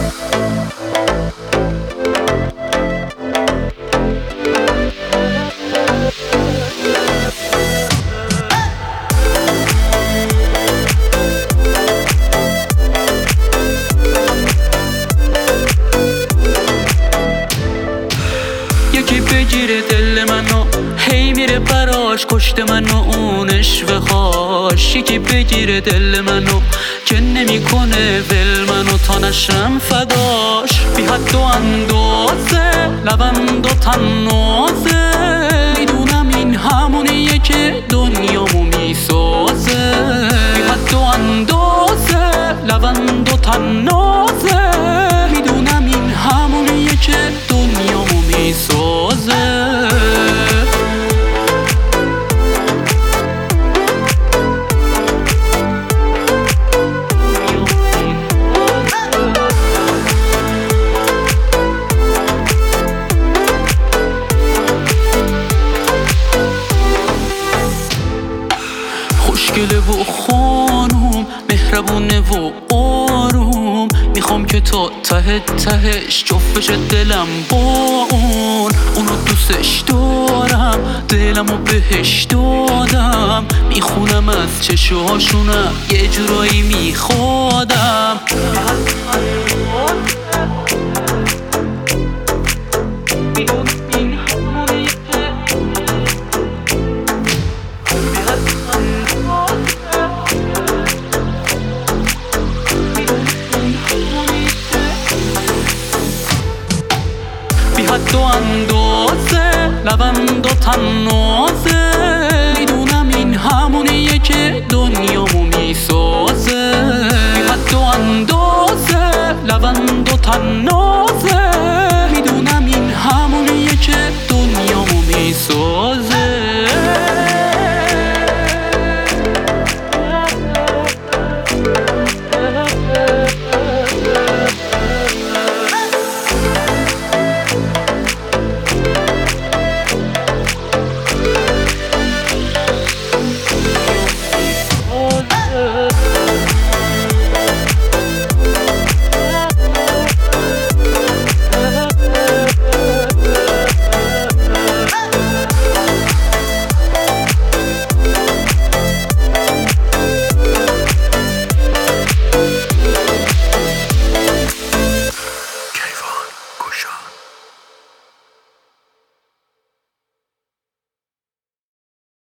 یکی بگیره دل منو هی میره براش کشته منو اون عشق خاش. یکی بگیره دل منو که نمیکنه ول منو تا نشم فداش. بی حد و اندازه لبند و تنازه میدونم این همونیه که دنیامو میسازه. بی حد و اندازه لبند و تنازه میدونم این همونیه که دنیامو میسازه. خوشگله و خانوم مهربونه و آروم میخوام که تا ته تهش جفت بشه دلم با اونو دوستش دارم دلمو بهش دادم. میخونم از چشاشونم یه جورایی میخوادم. بی حد و اندازه لبند و تنازه میدونم این همونیه که دنیامو میسازه. بی حد و اندازه لبند و تنازه میدونم این همونیه